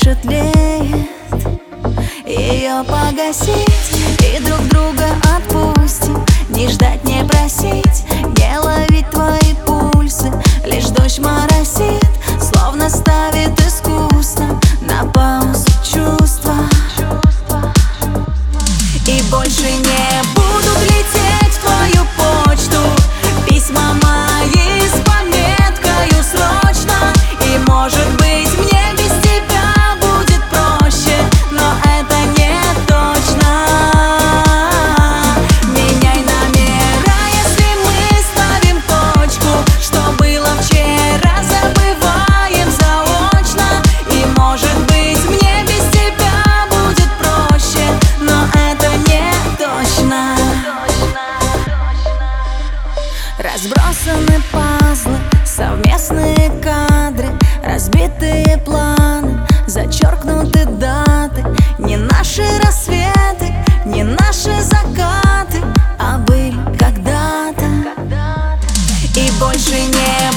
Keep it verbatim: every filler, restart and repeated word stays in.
дальше тлеет, ее погасить и друг друга отпустить. Не ждать, не просить, не ловить твои пульсы. Лишь дождь моросит, словно ставит искусно на паузу чувства. И больше не будут лететь в твою почту письма мои с пометкою «Срочно». И может быть мне без тебя будет проще, но это не точно. Меняй номера, если мы ставим точку. Что было вчера, забываем заочно. И может быть мне без тебя будет проще, но это не точно. Разбросаны пазлы, совместные кадры, разбитые планы, зачеркнуты даты. Не наши рассветы, не наши закаты, а были когда-то. И больше не